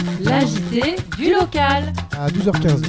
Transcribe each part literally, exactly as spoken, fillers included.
L'A J T du local. À douze heures quinze.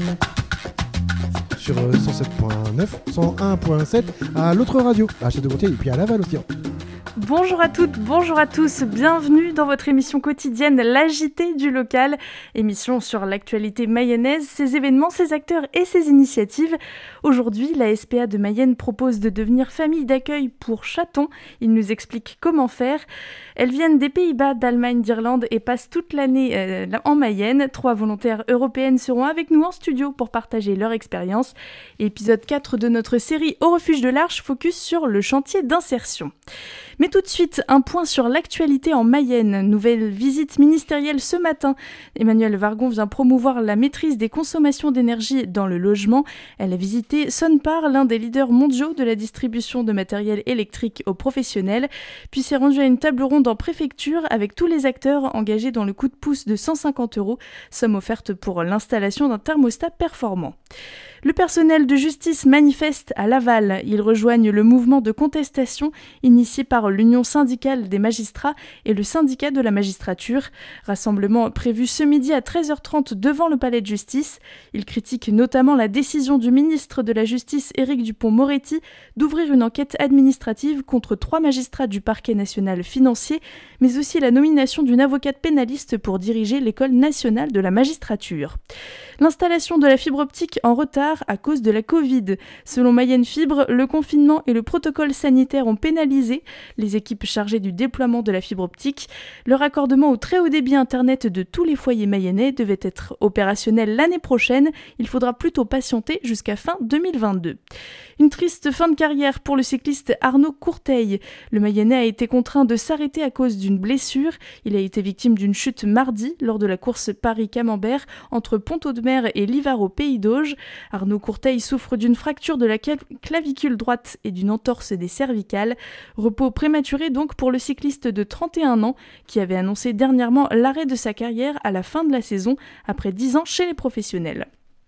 Sur euh, cent sept virgule neuf, cent un virgule sept à l'autre radio, à Château-Gontier et puis à Laval aussi. Bonjour à toutes, bonjour à tous, bienvenue dans votre émission quotidienne L'A J T du local, émission sur l'actualité mayonnaise, ses événements, ses acteurs et ses initiatives. Aujourd'hui, la S P A de Mayenne propose de devenir famille d'accueil pour chatons. Il nous explique comment faire. Elles viennent des Pays-Bas, d'Allemagne, d'Irlande et passent toute l'année euh, en Mayenne. Trois volontaires européennes seront avec nous en studio pour partager leur expérience. Épisode quatre de notre série Au refuge de l'Arche, focus sur le chantier d'insertion. Mais tout de suite, un point sur l'actualité en Mayenne. Nouvelle visite ministérielle ce matin. Emmanuelle Wargon vient promouvoir la maîtrise des consommations d'énergie dans le logement. Elle a visité Sonepar, l'un des leaders mondiaux de la distribution de matériel électrique aux professionnels, puis s'est rendue à une table ronde en préfecture avec tous les acteurs engagés dans le coup de pouce de cent cinquante euros, somme offerte pour l'installation d'un thermostat performant. Le personnel de justice manifeste à Laval. Ils rejoignent le mouvement de contestation initié par l'Union syndicale des magistrats et le syndicat de la magistrature. Rassemblement prévu ce midi à treize heures trente devant le palais de justice. Ils critiquent notamment la décision du ministre de la Justice Éric Dupond-Moretti d'ouvrir une enquête administrative contre trois magistrats du parquet national financier, mais aussi la nomination d'une avocate pénaliste pour diriger l'école nationale de la magistrature. L'installation de la fibre optique en retard à cause de la Covid. Selon Mayenne Fibre, le confinement et le protocole sanitaire ont pénalisé les équipes chargées du déploiement de la fibre optique. Le raccordement au très haut débit internet de tous les foyers mayennais devait être opérationnel l'année prochaine. Il faudra plutôt patienter jusqu'à fin deux mille vingt-deux. Une triste fin de carrière pour le cycliste Arnaud Courteil. Le Mayennais a été contraint de s'arrêter à cause d'une blessure. Il a été victime d'une chute mardi lors de la course Paris-Camembert entre Pont-Audemer et Livaro-Pays d'Auge. Arnaud Courteil souffre d'une fracture de la clavicule droite et d'une entorse des cervicales. Repos prématuré donc pour le cycliste de trente et un ans qui avait annoncé dernièrement l'arrêt de sa carrière à la fin de la saison après dix ans chez les professionnels.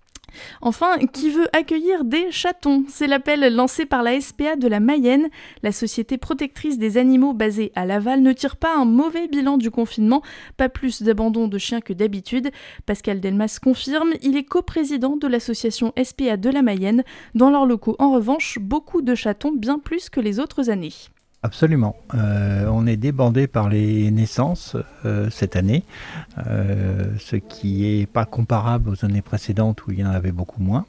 Enfin, qui veut accueillir des chatons ? C'est l'appel lancé par la S P A de la Mayenne. La société protectrice des animaux basée à Laval ne tire pas un mauvais bilan du confinement, pas plus d'abandon de chiens que d'habitude. Pascal Delmas confirme, il est coprésident de l'association S P A de la Mayenne. Dans leurs locaux, en revanche, beaucoup de chatons, bien plus que les autres années. Absolument. Euh, on est débordé par les naissances euh, cette année, euh, ce qui n'est pas comparable aux années précédentes où il y en avait beaucoup moins.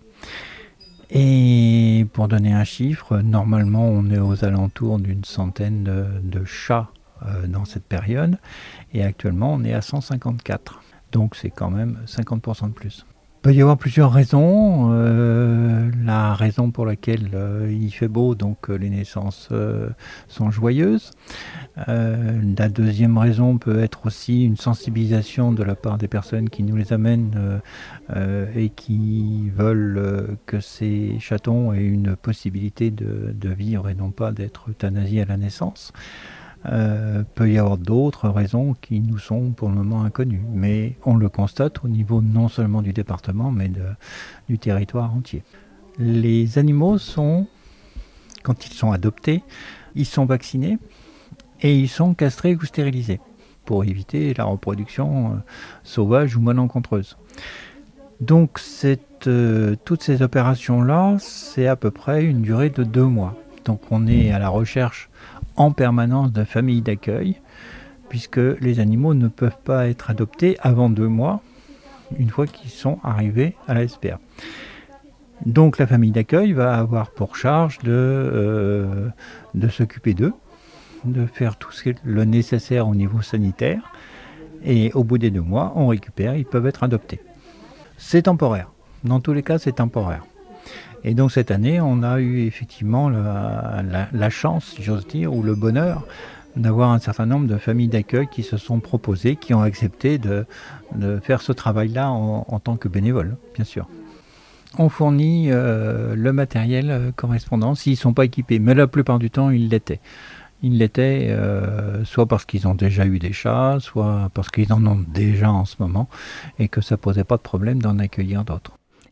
Et pour donner un chiffre, normalement on est aux alentours d'une centaine de, de chats euh, dans cette période, et actuellement on est à cent cinquante-quatre. Donc c'est quand même cinquante pour cent de plus. Il peut y avoir plusieurs raisons. Euh, la raison pour laquelle euh, il fait beau, donc euh, les naissances euh, sont joyeuses. Euh, la deuxième raison peut être aussi une sensibilisation de la part des personnes qui nous les amènent euh, euh, et qui veulent euh, que ces chatons aient une possibilité de, de vivre et non pas d'être euthanasiés à la naissance. Euh, peut y avoir d'autres raisons qui nous sont pour le moment inconnues, mais on le constate au niveau non seulement du département, mais de, du territoire entier. Les animaux sont, quand ils sont adoptés, ils sont vaccinés et ils sont castrés ou stérilisés pour éviter la reproduction euh, sauvage ou malencontreuse. Donc cette, euh, toutes ces opérations-là, c'est à peu près une durée de deux mois. Donc on est à la recherche en permanence de familles d'accueil, puisque les animaux ne peuvent pas être adoptés avant deux mois, une fois qu'ils sont arrivés à la S P A. Donc la famille d'accueil va avoir pour charge de, euh, de s'occuper d'eux, de faire tout ce le nécessaire au niveau sanitaire, et au bout des deux mois, on récupère, ils peuvent être adoptés. C'est temporaire, dans tous les cas c'est temporaire. Et donc cette année, on a eu effectivement la, la, la chance, si j'ose dire, ou le bonheur d'avoir un certain nombre de familles d'accueil qui se sont proposées, qui ont accepté de, de faire ce travail-là en, en tant que bénévoles, bien sûr. On fournit euh, le matériel correspondant s'ils ne sont pas équipés, mais la plupart du temps, ils l'étaient. Ils l'étaient euh, soit parce qu'ils ont déjà eu des chats, soit parce qu'ils en ont déjà en ce moment, et que ça ne posait pas de problème d'en accueillir d'autres.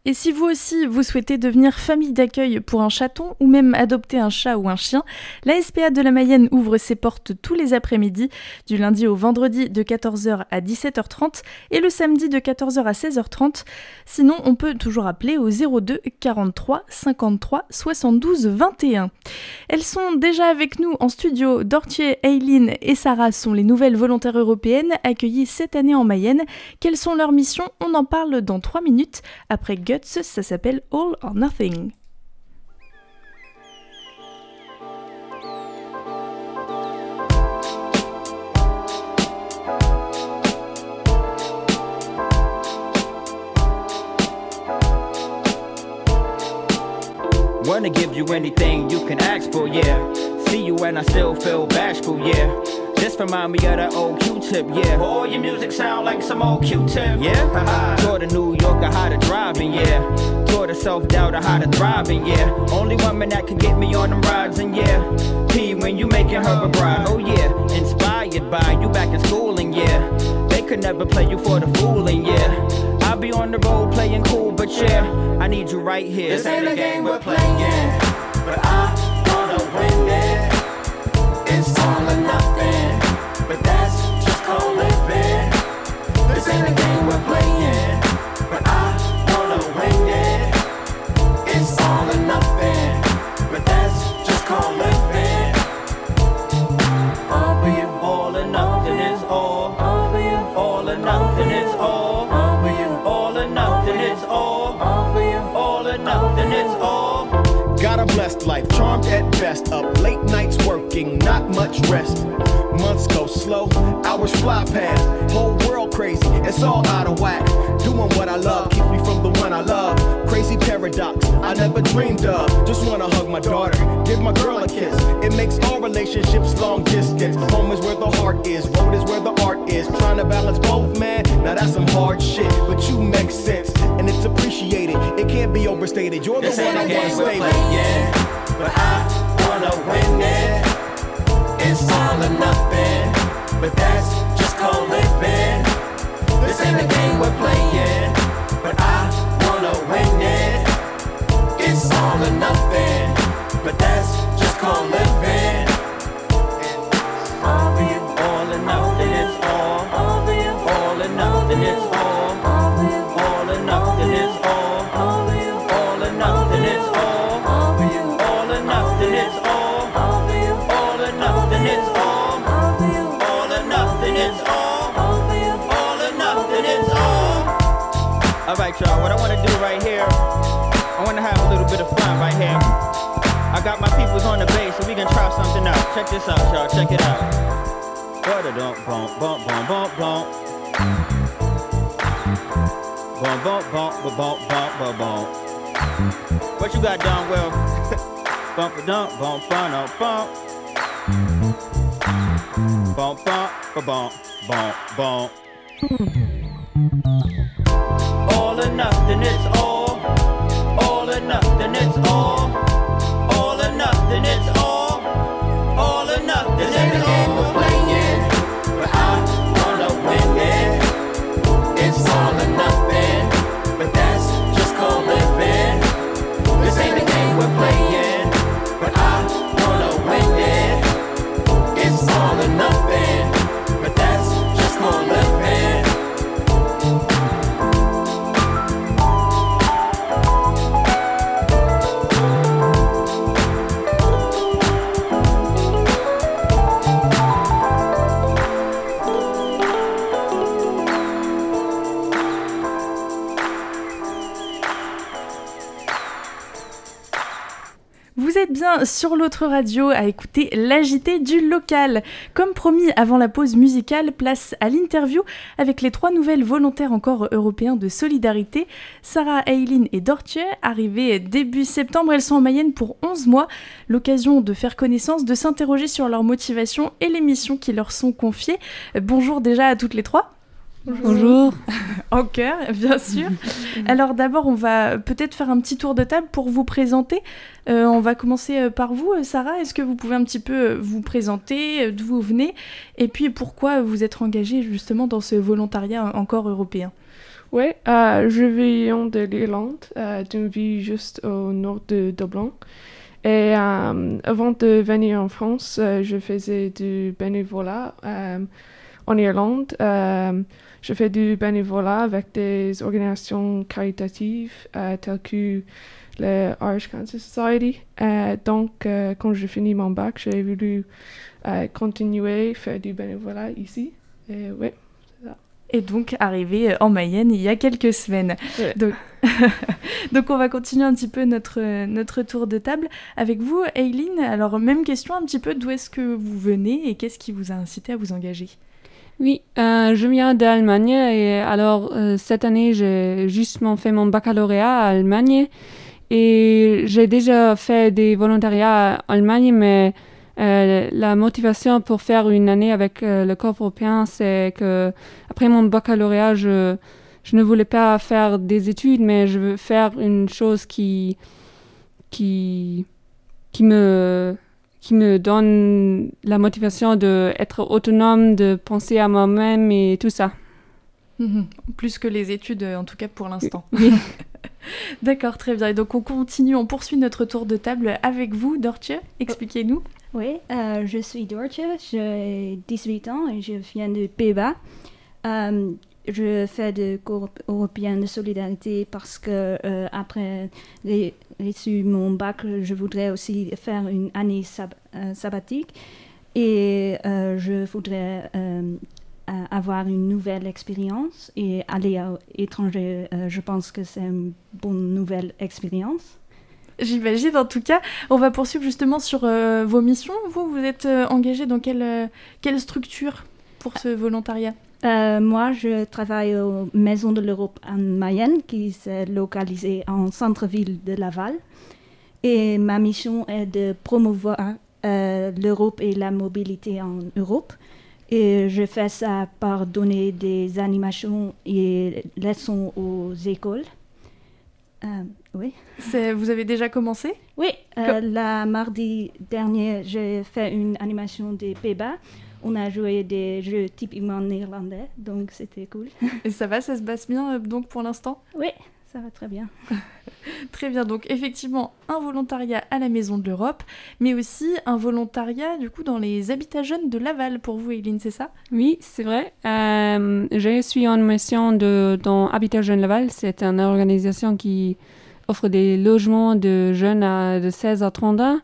Et si vous aussi, vous souhaitez devenir famille d'accueil pour un chaton ou même adopter un chat ou un chien, la S P A de la Mayenne ouvre ses portes tous les après-midi, du lundi au vendredi de quatorze heures à dix-sept heures trente et le samedi de quatorze heures à seize heures trente. Sinon, on peut toujours appeler au zéro deux quarante-trois cinquante-trois soixante-douze vingt et un. Elles sont déjà avec nous en studio. Dortje, Eileen et Sarah sont les nouvelles volontaires européennes accueillies cette année en Mayenne. Quelles sont leurs missions ? On en parle dans trois minutes. Après Guts, ça s'appelle All or Nothing. Wanna give you anything you can ask for, yeah. See you and I still feel bashful, yeah. This remind me of that old Q-tip, yeah. All your music sound like some old Q-tip, yeah. Taught a New Yorker how to driving, yeah. Taught a self-doubter how to thriving, yeah. Only woman that can get me on them rides, and yeah. P when you making her a bride, oh yeah. Inspired by you back in schooling, yeah. They could never play you for the fooling, yeah. I'll be on the road playing cool, but yeah, I need you right here. This ain't a game we're playing, but I wanna win it. It's all or nothing, but that's just called living. This ain't a game we're playing, but I wanna win it. It's all or nothing, but that's just called living. All for you, all or nothing is all. all for you, All or nothing is all. all for you, All or nothing is all. all for you, All or nothing is all. Got a blessed life, charmed at best. Up late nights working, not much rest. Months go slow, hours fly past. Whole world crazy, it's all out of whack. Doing what I love keeps me from the one I love. Crazy paradox, I never dreamed of. Just wanna hug my daughter, give my girl a kiss. It makes all relationships long distance. Home is where the heart is, road is where the art is. Trying to balance both, man, now that's some hard shit. But you make sense, and it's appreciated. It can't be overstated, you're the this one ain't I a wanna game we're stay with. playing, but I wanna win it. It's all or nothing, but that's just called living. This ain't a game we're playing, but I wanna win it. It's all or nothing, but that's just called living. All for you, All or nothing is all. all for you, All or nothing is all. all for you, All or nothing is all. all for you, All or nothing is all. all for you, All or nothing is all. all for you, All or nothing is all. all for you, All or nothing is all. all for you. All or nothing is all. All right, y'all. What I want to do right here, I want to have a little bit of fun right here. I got my peoples on the bass, so we can try something out. Check this out, y'all. Check it out. Bum bum bum bum bum bum. Bum bum bum bum bum bum bum bum. What you got, Don? Well, bump a dump, bump bum bump. Bump bump bump bump bump. All or nothing, it's all. All or nothing, it's all. All or nothing, it's all. All or nothing, This ain't a it's game we're all. playing, but I wanna win it. It's all or nothing, but that's just called living. This ain't a game we're playing, but I wanna win it. It's all or nothing, but that's just called living. Vous êtes bien sur l'autre radio à écouter l'A J T du local. Comme promis avant la pause musicale, place à l'interview avec les trois nouvelles volontaires encore européens de solidarité, Sarah, Eileen et Dortje. Arrivées début septembre, elles sont en Mayenne pour onze mois. L'occasion de faire connaissance, de s'interroger sur leur motivation et les missions qui leur sont confiées. Bonjour déjà à toutes les trois. Bonjour. En chœur, bien sûr. Alors d'abord, on va peut-être faire un petit tour de table pour vous présenter. Euh, on va commencer par vous, Sarah. Est-ce que vous pouvez un petit peu vous présenter, d'où vous venez, et puis pourquoi vous êtes engagée justement dans ce volontariat encore européen ? Oui, euh, je viens de l'Irlande, euh, d'une ville juste au nord de Dublin. Et euh, avant de venir en France, euh, je faisais du bénévolat euh, en Irlande. Euh, je fais du bénévolat avec des organisations caritatives euh, telles que le Irish Cancer Society. Euh, donc, euh, quand j'ai fini mon bac, j'ai voulu euh, continuer à faire du bénévolat ici. Et oui, c'est ça. Et donc arrivé en Mayenne il y a quelques semaines. Ouais. Donc... donc on va continuer un petit peu notre, notre tour de table avec vous, Eileen. Alors même question un petit peu, d'où est-ce que vous venez et qu'est-ce qui vous a incité à vous engager? Oui, euh, je viens d'Allemagne et alors euh, cette année j'ai justement fait mon baccalauréat à Allemagne et j'ai déjà fait des volontariats en Allemagne, mais Euh, la motivation pour faire une année avec euh, le corps européen, c'est que après mon baccalauréat, je, je ne voulais pas faire des études, mais je veux faire une chose qui, qui, qui, me, qui me donne la motivation d'être autonome, de penser à moi-même et tout ça. Mmh, plus que les études, en tout cas pour l'instant. Oui. D'accord, très bien. Et donc on continue, on poursuit notre tour de table avec vous, Dortje. Expliquez-nous. Oui, euh, je suis Dortje, j'ai dix-huit ans et je viens de Pays-Bas. Euh, je fais de cours européen de solidarité parce que euh, après les, reçu mon bac, je voudrais aussi faire une année sab- euh, sabbatique et euh, je voudrais euh, avoir une nouvelle expérience et aller à l'étranger. Euh, je pense que c'est une bonne nouvelle expérience. J'imagine, en tout cas. On va poursuivre justement sur euh, vos missions. Vous, vous êtes euh, engagé dans quelle, euh, quelle structure pour ce volontariat? euh, Moi, je travaille aux Maisons de l'Europe en Mayenne, qui est localisée en centre-ville de Laval. Et ma mission est de promouvoir euh, l'Europe et la mobilité en Europe. Et je fais ça par donner des animations et leçons aux écoles. Euh, oui. C'est, vous avez déjà commencé? Oui, euh, la mardi dernier, j'ai fait une animation des Pays-Bas. On a joué des jeux typiquement néerlandais, donc c'était cool. Et ça va, ça se passe bien donc pour l'instant? Oui, ça va très bien. Très bien, donc effectivement un volontariat à la Maison de l'Europe, mais aussi un volontariat du coup dans les Habitats Jeunes de Laval pour vous, Eileen, c'est ça? Oui, c'est vrai. Euh, je suis en mission de, dans Habitats Jeunes Laval. C'est une organisation qui offre des logements de jeunes à, de seize à trente ans.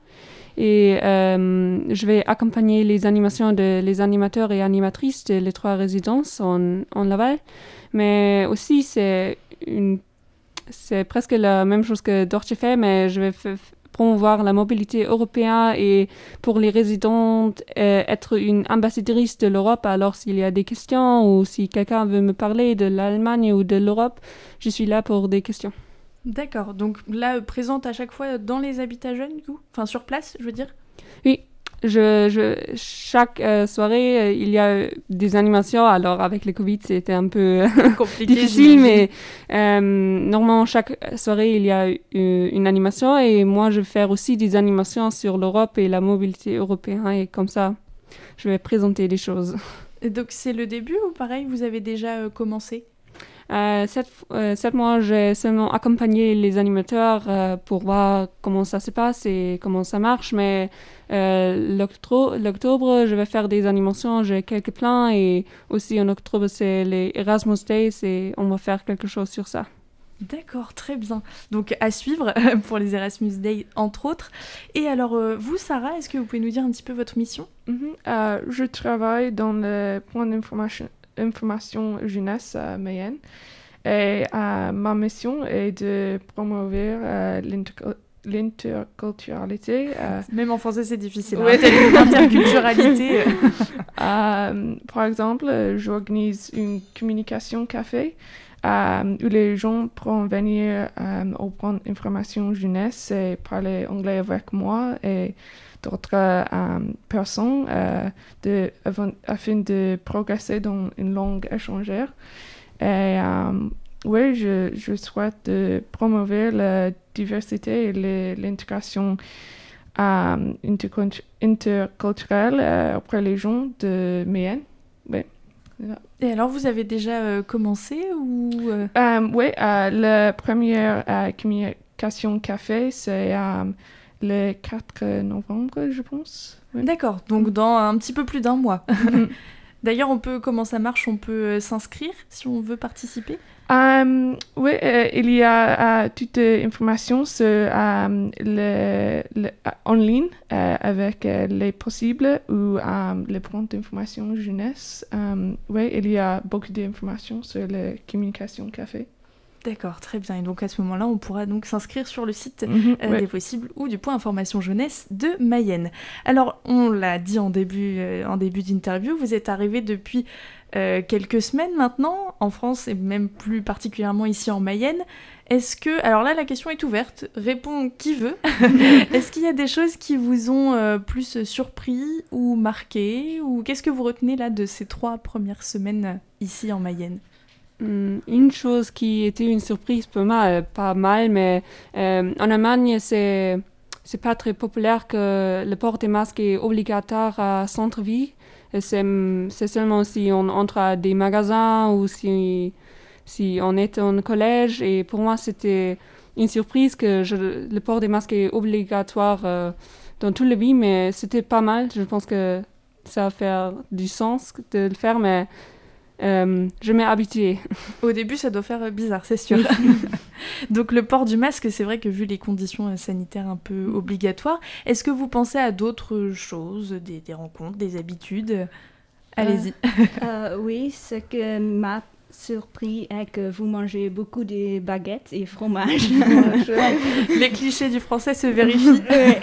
Et euh, je vais accompagner les animations de les animateurs et animatrices de les trois résidences en, en Laval. Mais aussi, c'est une C'est presque la même chose que Dortje fait, mais je vais f- promouvoir la mobilité européenne et pour les résidentes, euh, être une ambassadrice de l'Europe. Alors, s'il y a des questions ou si quelqu'un veut me parler de l'Allemagne ou de l'Europe, je suis là pour des questions. D'accord, donc là, euh, présente à chaque fois dans les Habitats Jeunes, du coup? Enfin, sur place, je veux dire? Oui. Je, je, chaque euh, soirée, euh, il y a des animations. Alors, avec le Covid, c'était un peu compliqué, difficile, mais euh, normalement, chaque soirée, il y a une, une animation. Et moi, je vais faire aussi des animations sur l'Europe et la mobilité européenne. Et comme ça, je vais présenter des choses. Et donc, c'est le début ou pareil, vous avez déjà euh, commencé? Euh, cette, euh, cette mois, j'ai seulement accompagné les animateurs euh, pour voir comment ça se passe et comment ça marche, mais euh, l'octobre, l'octobre, je vais faire des animations, j'ai quelques plans et aussi en octobre, c'est les Erasmus Days et on va faire quelque chose sur ça. D'accord, très bien. Donc à suivre pour les Erasmus Days, entre autres. Et alors, euh, vous, Sarah, est-ce que vous pouvez nous dire un petit peu votre mission? Mm-hmm. euh, Je travaille dans le point d'information information jeunesse à Mayenne. Et euh, ma mission est de promouvoir euh, l'inter- l'interculturalité. Euh, Même en français, c'est difficile. Ouais. Hein, l'interculturalité. euh, par exemple, j'organise une communication café euh, où les gens pourront venir euh, au point d'information jeunesse et parler anglais avec moi et d'autres euh, personnes euh, de, avant, afin de progresser dans une langue étrangère. Et euh, oui, je, je souhaite de promouvoir la diversité et le, l'intégration euh, interculturelle euh, auprès des gens de Mayenne. Oui. Et alors, vous avez déjà euh, commencé ou euh... um, Oui, uh, la première uh, communication café, c'est um, le quatre novembre, je pense. Oui. D'accord, donc dans un petit peu plus d'un mois. D'ailleurs, on peut, comment ça marche? On peut euh, s'inscrire si on veut participer? Um, oui, euh, il y a uh, toute l'information sur um, le, le, uh, en ligne uh, avec uh, les possibles ou um, les points d'information jeunesse. Um, oui, il y a beaucoup d'informations sur la communication café. D'accord, très bien. Et donc à ce moment-là, on pourra donc s'inscrire sur le site mm-hmm, euh, ouais. des possibles ou du point information jeunesse de Mayenne. Alors, on l'a dit en début, euh, en début d'interview, vous êtes arrivé depuis euh, quelques semaines maintenant en France et même plus particulièrement ici en Mayenne. Est-ce que, alors là, la question est ouverte, répond qui veut. Est-ce qu'il y a des choses qui vous ont euh, plus surpris ou marqué, ou qu'est-ce que vous retenez là de ces trois premières semaines euh, ici en Mayenne? Une chose qui était une surprise pour moi, pas mal, mais euh, en Allemagne, c'est, c'est pas très populaire que le port des masques est obligatoire à centre-ville. C'est, c'est seulement si on entre à des magasins ou si, si on est en collège. Et pour moi, c'était une surprise que je, le port des masques est obligatoire euh, dans toute la vie, mais c'était pas mal. Je pense que ça va faire du sens de le faire, mais Euh, je m'ai habituée. Au début, ça doit faire bizarre, c'est sûr. Donc le port du masque, c'est vrai que vu les conditions sanitaires un peu obligatoires, est-ce que vous pensez à d'autres choses, des, des rencontres, des habitudes? Allez-y. Euh, euh, oui, ce que m'a surpris est que vous mangez beaucoup de baguettes et fromage. Les clichés du français se vérifient.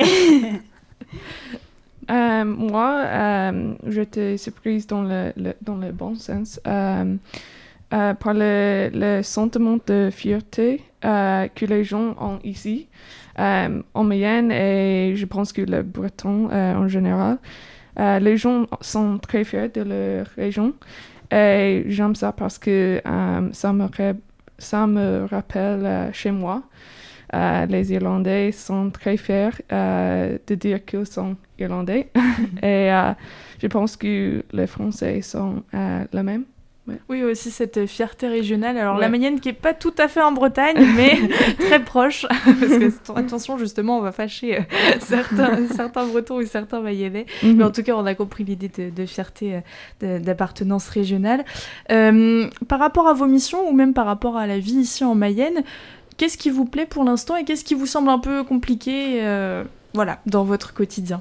Euh, moi, euh, j'étais surprise dans le, le, dans le bon sens euh, euh, par le, le sentiment de fierté euh, que les gens ont ici, euh, en Mayenne, et je pense que le breton euh, en général. Euh, les gens sont très fiers de leur région et j'aime ça parce que euh, ça, me ré- ça me rappelle euh, chez moi. Euh, les Irlandais sont très fiers euh, de dire qu'ils sont Irlandais. Et euh, je pense que les Français sont euh, la même. Ouais. Oui, aussi cette fierté régionale. Alors ouais. La Mayenne qui n'est pas tout à fait en Bretagne, mais très proche. Parce que, attention, justement, on va fâcher euh, certains, certains Bretons ou certains Mayennais. Mm-hmm. Mais en tout cas, on a compris l'idée de, de fierté, de, d'appartenance régionale. Euh, par rapport à vos missions, ou même par rapport à la vie ici en Mayenne, qu'est-ce qui vous plaît pour l'instant et qu'est-ce qui vous semble un peu compliqué euh, voilà, dans votre quotidien?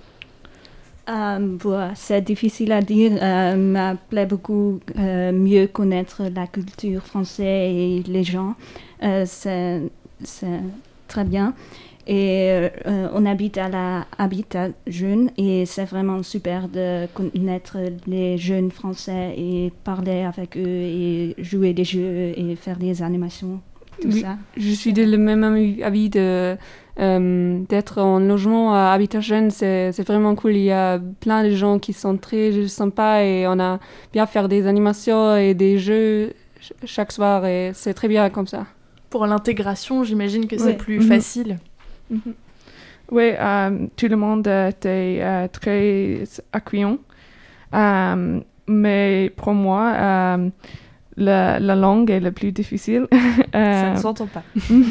Euh, bon, c'est difficile à dire. Euh, me plaît beaucoup euh, mieux connaître la culture française et les gens. Euh, c'est, c'est très bien. Et euh, on habite à la Habitat Jeune et c'est vraiment super de connaître les jeunes français et parler avec eux et jouer des jeux et faire des animations. Tout oui, ça. Je suis de le même avis de, euh, d'être en logement à Habitat Jeune, c'est, c'est vraiment cool. Il y a plein de gens qui sont très sympas et on a bien faire des animations et des jeux ch- chaque soir et c'est très bien comme ça. Pour l'intégration, j'imagine que c'est ouais. plus mm-hmm. facile. Mm-hmm. Oui, euh, tout le monde était euh, très accueillant. Euh, mais pour moi, euh, La, la langue est la plus difficile. euh, Ça ne s'entend pas.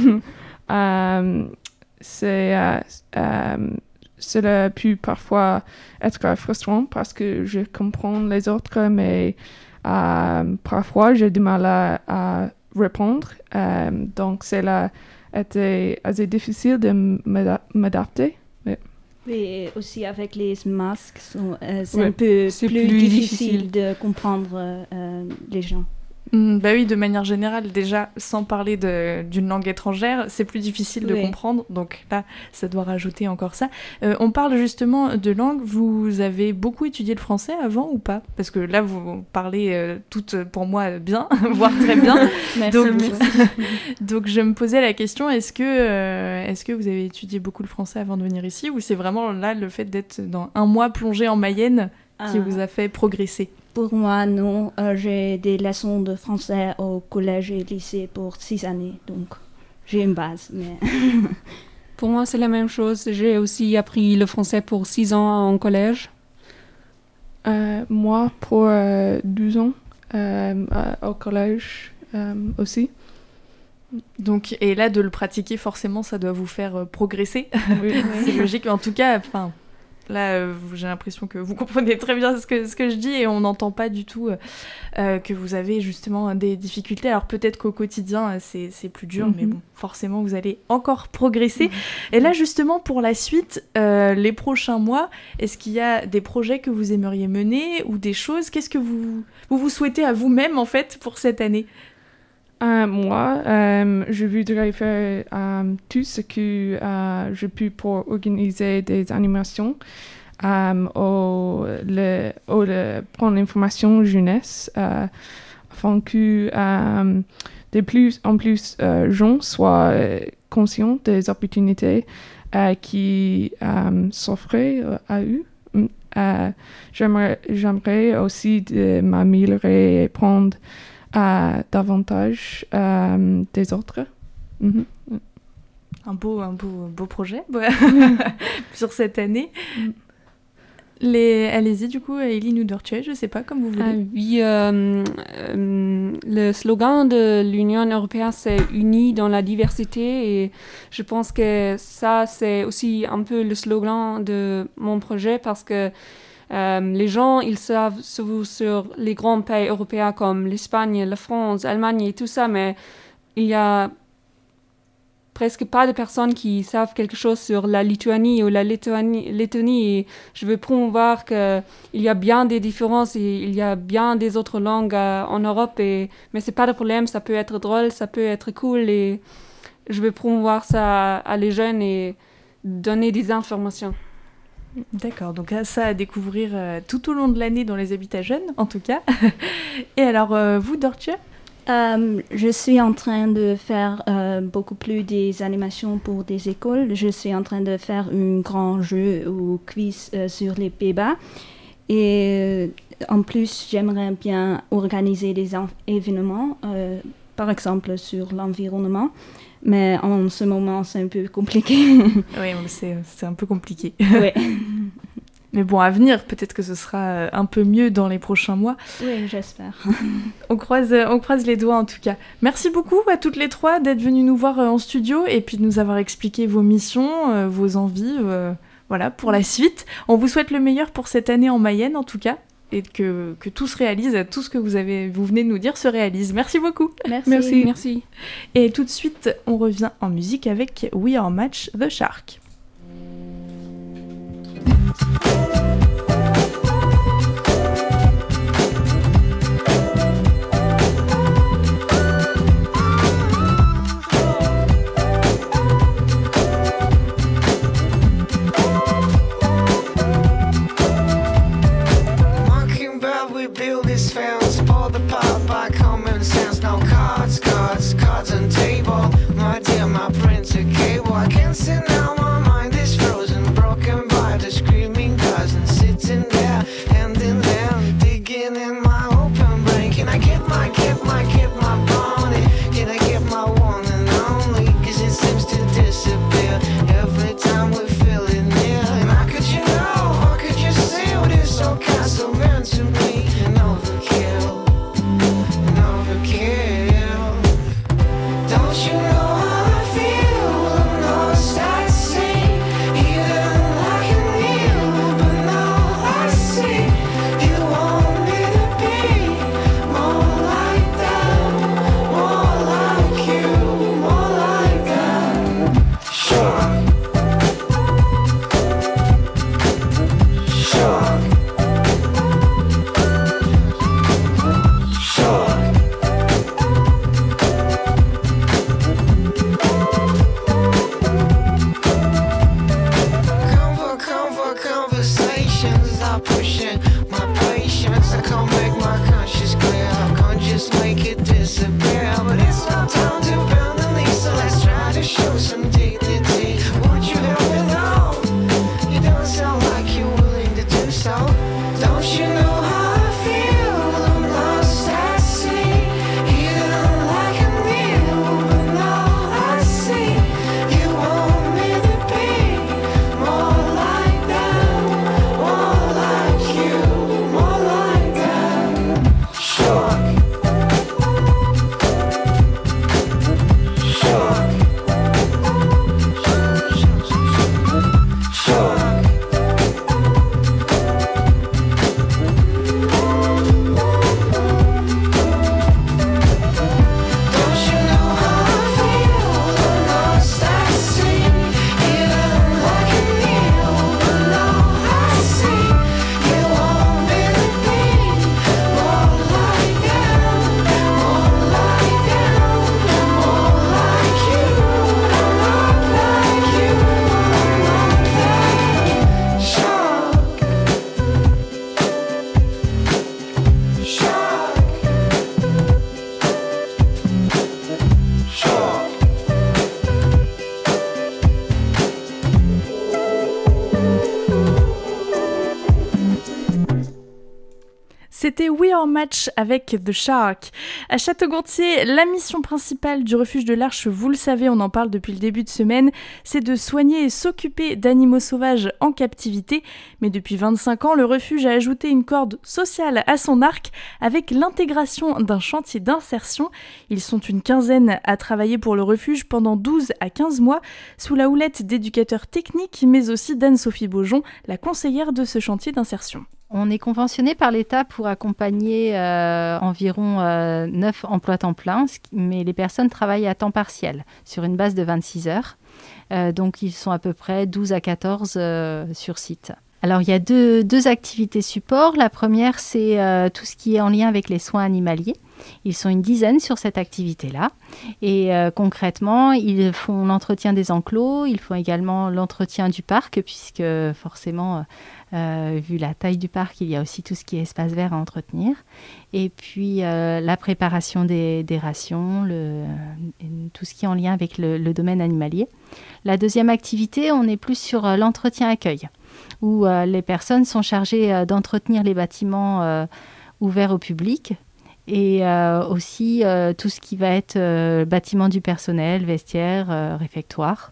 euh, c'est, euh, euh, cela peut parfois être frustrant parce que je comprends les autres, mais euh, parfois j'ai du mal à, à répondre. Euh, donc, cela a été assez difficile de m'adapter. Oui. Oui, aussi avec les masques, sont, euh, c'est oui, un peu c'est plus, plus difficile, difficile de comprendre euh, les gens. Mmh, bah oui, de manière générale, déjà, sans parler de, d'une langue étrangère, c'est plus difficile de oui. comprendre. Donc là, ça doit rajouter encore ça. Euh, on parle justement de langue. Vous avez beaucoup étudié le français avant ou pas? Parce que là, vous parlez euh, toutes, pour moi, bien, voire très bien. Merci donc, beaucoup. donc, je me posais la question, est-ce que, euh, est-ce que vous avez étudié beaucoup le français avant de venir ici? Ou c'est vraiment là, le fait d'être dans un mois plongé en Mayenne qui ah. vous a fait progresser? Pour moi, non. Euh, j'ai des leçons de français au collège et lycée pour six années, donc j'ai une base. Mais pour moi, c'est la même chose. J'ai aussi appris le français pour six ans en collège. Euh, moi, pour euh, douze ans, euh, au collège euh, aussi. Donc, et là, de le pratiquer, forcément, ça doit vous faire euh, progresser. Oui. C'est logique. En tout cas, enfin, là, euh, j'ai l'impression que vous comprenez très bien ce que, ce que je dis et on n'entend pas du tout euh, euh, que vous avez justement des difficultés. Alors peut-être qu'au quotidien, euh, c'est, c'est plus dur, mm-hmm. mais bon, forcément, vous allez encore progresser. Mm-hmm. Et là, justement, pour la suite, euh, les prochains mois, est-ce qu'il y a des projets que vous aimeriez mener ou des choses? Qu'est-ce que vous vous, vous souhaitez à vous-même, en fait, pour cette année? Euh, moi, euh, je voudrais faire euh, tout ce que euh, je peux pour organiser des animations euh, ou, le, ou le, prendre l'information jeunesse euh, afin que euh, de plus en plus euh, gens soient conscients des opportunités euh, qui euh, s'offrent à eux. Euh, j'aimerais, j'aimerais aussi de m'améliorer et prendre Euh, davantage euh, des autres. Mm-hmm. Un beau, un beau, beau projet sur cette année. Mm. Les... Allez-y, du coup, Eileen ou Dortje, je ne sais pas, comme vous voulez. Ah, oui, euh, euh, le slogan de l'Union européenne, c'est « Unis dans la diversité » et je pense que ça, c'est aussi un peu le slogan de mon projet parce que Euh, les gens, ils savent surtout sur les grands pays européens comme l'Espagne, la France, l'Allemagne et tout ça, mais il y a presque pas de personnes qui savent quelque chose sur la Lituanie ou la Lettonie, Lettonie et je veux promouvoir qu'il y a bien des différences et il y a bien des autres langues euh, en Europe, et, mais c'est pas de problème, ça peut être drôle, ça peut être cool et je veux promouvoir ça à, à les jeunes et donner des informations. D'accord, donc ça à découvrir euh, tout au long de l'année dans les habitats jeunes, en tout cas. Et alors, euh, vous, Dortje? euh, Je suis en train de faire euh, beaucoup plus des animations pour des écoles. Je suis en train de faire un grand jeu ou quiz euh, sur les Pays-Bas. Et euh, en plus, j'aimerais bien organiser des en- événements, euh, par exemple sur l'environnement. Mais en ce moment, c'est un peu compliqué. Oui, c'est, c'est un peu compliqué. Oui. Mais bon, à venir, peut-être que ce sera un peu mieux dans les prochains mois. Oui, j'espère. on, croise, on croise les doigts en tout cas. Merci beaucoup à toutes les trois d'être venues nous voir en studio et puis de nous avoir expliqué vos missions, euh, vos envies, euh, voilà, pour la suite. On vous souhaite le meilleur pour cette année en Mayenne en tout cas. Et que, que tout se réalise, tout ce que vous, avez, vous venez de nous dire se réalise. Merci beaucoup. Merci. Merci. Merci. Et tout de suite, on revient en musique avec We Are Match the Shark. Cards, cards, cards and table. My dear, my printer cable. I can't sit now, I'm C'était We Are Match avec The Shark. À Château-Gontier, la mission principale du refuge de l'Arche, vous le savez, on en parle depuis le début de semaine, c'est de soigner et s'occuper d'animaux sauvages en captivité. Mais depuis vingt-cinq ans, le refuge a ajouté une corde sociale à son arc avec l'intégration d'un chantier d'insertion. Ils sont une quinzaine à travailler pour le refuge pendant douze à quinze mois, sous la houlette d'éducateurs techniques, mais aussi d'Anne-Sophie Beaujon, la conseillère de ce chantier d'insertion. On est conventionné par l'État pour accompagner euh, environ euh, neuf emplois temps plein, mais les personnes travaillent à temps partiel, sur une base de vingt-six heures. Euh, donc ils sont à peu près douze à quatorze euh, sur site. Alors il y a deux, deux activités support. La première, c'est euh, tout ce qui est en lien avec les soins animaliers. Ils sont une dizaine sur cette activité-là. Et euh, concrètement, ils font l'entretien des enclos, ils font également l'entretien du parc, puisque forcément, euh, vu la taille du parc, il y a aussi tout ce qui est espace vert à entretenir. Et puis euh, la préparation des, des rations, le, tout ce qui est en lien avec le, le domaine animalier. La deuxième activité, on est plus sur euh, l'entretien accueil, où euh, les personnes sont chargées euh, d'entretenir les bâtiments euh, ouverts au public, et euh, aussi euh, tout ce qui va être euh, bâtiment du personnel, vestiaire, euh, réfectoire.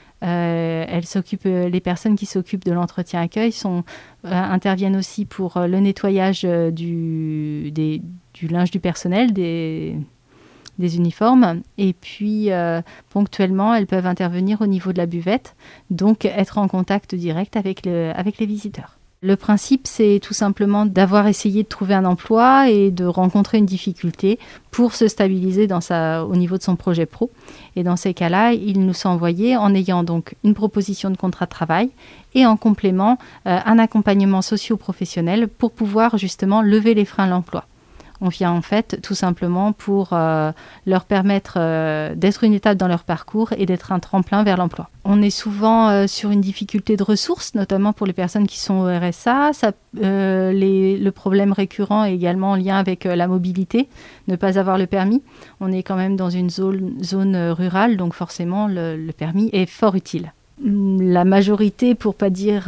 Euh, elles s'occupent, les personnes qui s'occupent de l'entretien accueil sont, euh, interviennent aussi pour euh, le nettoyage euh, du, des, du linge du personnel, des, des uniformes, et puis euh, ponctuellement elles peuvent intervenir au niveau de la buvette, donc être en contact direct avec, le, avec les visiteurs. Le principe, c'est tout simplement d'avoir essayé de trouver un emploi et de rencontrer une difficulté pour se stabiliser dans sa, au niveau de son projet pro. Et dans ces cas-là, il nous sont envoyés en ayant donc une proposition de contrat de travail et en complément euh, un accompagnement socio-professionnel pour pouvoir justement lever les freins à l'emploi. On vient en fait tout simplement pour euh, leur permettre euh, d'être une étape dans leur parcours et d'être un tremplin vers l'emploi. On est souvent euh, sur une difficulté de ressources, notamment pour les personnes qui sont au R S A. Ça, euh, les, le problème récurrent est également en lien avec euh, la mobilité, ne pas avoir le permis. On est quand même dans une zone, zone rurale, donc forcément le, le permis est fort utile. La majorité, pour ne pas dire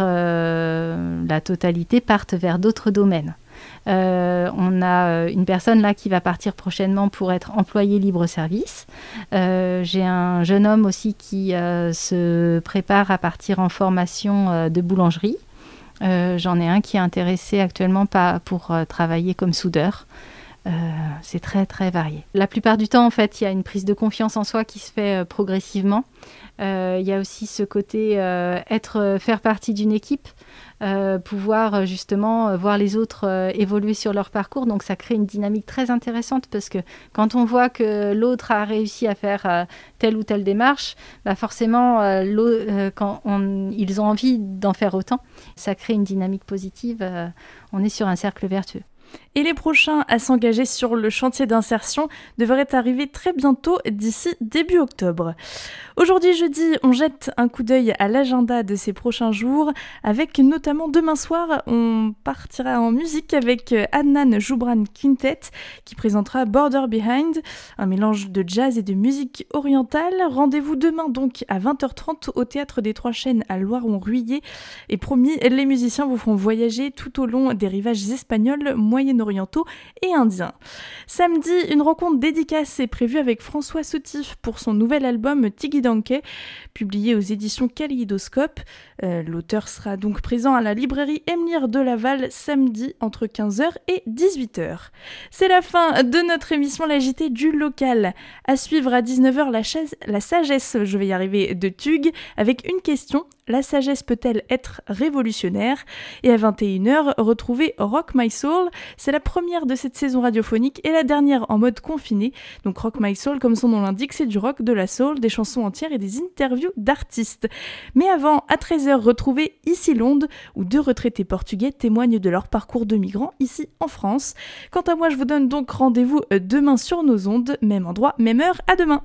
euh, la totalité, partent vers d'autres domaines. Euh, on a une personne là qui va partir prochainement pour être employé libre-service. Euh, j'ai un jeune homme aussi qui euh, se prépare à partir en formation euh, de boulangerie. Euh, j'en ai un qui est intéressé actuellement pas pour euh, travailler comme soudeur. Euh, c'est très très varié. La plupart du temps en fait il y a une prise de confiance en soi qui se fait euh, progressivement. Euh, il y a aussi ce côté euh, être, euh, faire partie d'une équipe, euh, pouvoir euh, justement euh, voir les autres euh, évoluer sur leur parcours. Donc ça crée une dynamique très intéressante parce que quand on voit que l'autre a réussi à faire euh, telle ou telle démarche, bah forcément euh, euh, quand on, ils ont envie d'en faire autant, ça crée une dynamique positive. Euh, on est sur un cercle vertueux. Et les prochains à s'engager sur le chantier d'insertion devraient arriver très bientôt, d'ici début octobre. Aujourd'hui jeudi, on jette un coup d'œil à l'agenda de ces prochains jours, avec notamment demain soir, on partira en musique avec Adnan Joubran Quintet, qui présentera Border Behind, un mélange de jazz et de musique orientale. Rendez-vous demain donc à vingt heures trente au Théâtre des Trois Chênes à Loiron-Ruillé. Et promis, les musiciens vous feront voyager tout au long des rivages espagnols, moyen-orientaux et indiens. Samedi, une rencontre dédicace est prévue avec François Soutif pour son nouvel album Tigui Danké, publié aux éditions Kaléidoscope. Euh, l'auteur sera donc présent à la librairie Emlir de Laval samedi entre quinze heures et dix-huit heures. C'est la fin de notre émission La J T du local. À suivre à dix-neuf heures la, chaise, la sagesse, je vais y arriver, de Tug, avec une question: la sagesse peut-elle être révolutionnaire? Et à vingt et une heures, retrouvez Rock My Soul. C'est la première de cette saison radiophonique et la dernière en mode confiné. Donc Rock My Soul, comme son nom l'indique, c'est du rock, de la soul, des chansons entières et des interviews d'artistes. Mais avant, à treize heures, retrouvez Ici Londe, où deux retraités portugais témoignent de leur parcours de migrants ici en France. Quant à moi, je vous donne donc rendez-vous demain sur nos ondes, même endroit, même heure. À demain.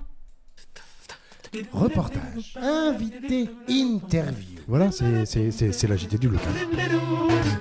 Reportage, invité, interview. Voilà, c'est, c'est, c'est, c'est la J T du local.